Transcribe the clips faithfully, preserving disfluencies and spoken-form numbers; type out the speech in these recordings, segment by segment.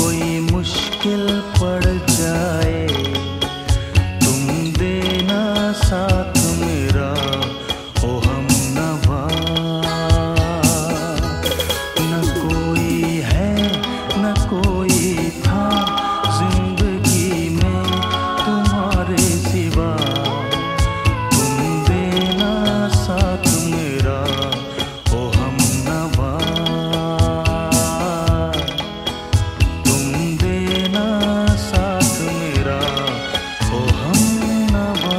कोई मुश्किल पड़ जाए, तुम देना साथ मेरा ओ हमनवा। न कोई है न कोई था जिंदगी में तुम्हारे सिवा, तुम देना साथ मेरा ओ हमनवा। तुम देना साथ मेरा ओ हमनवा।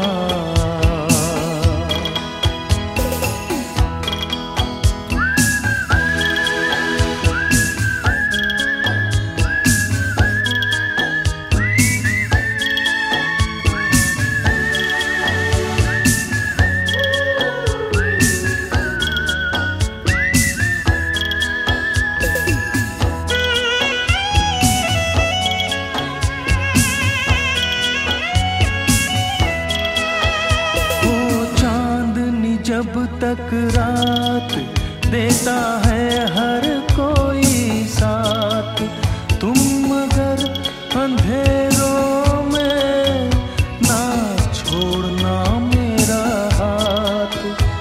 जब तक रात देता है हर कोई साथ, तुम मगर अंधेरों में ना छोड़ना मेरा हाथ।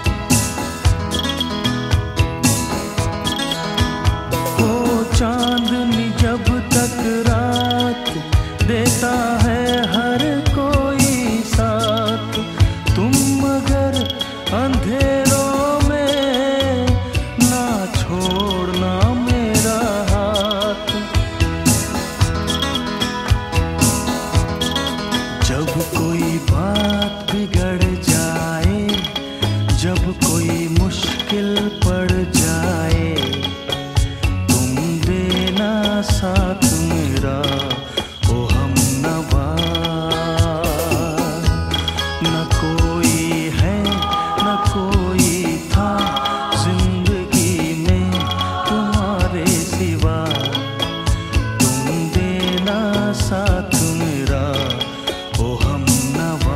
ओ चांदनी जब तक रात देता है हर कोई साथ, तुम मगर अंधेरों में ना छोड़ना मेरा हाथ। जब कोई बात बिगड़ जाए, जब कोई मुश्किल पड़ जाए, तुम देना साथ मेरा ओ हमनवा। न कोई है न कोई था जिंदगी में तुम्हारे सिवा, तुम देना साथ मेरा ओ हमनवा।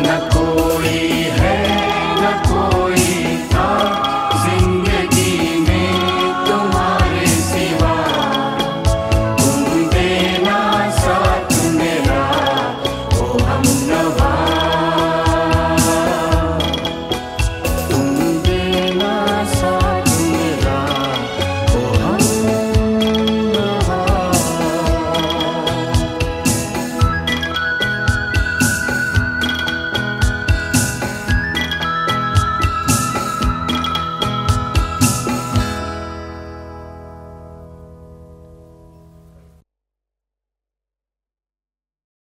न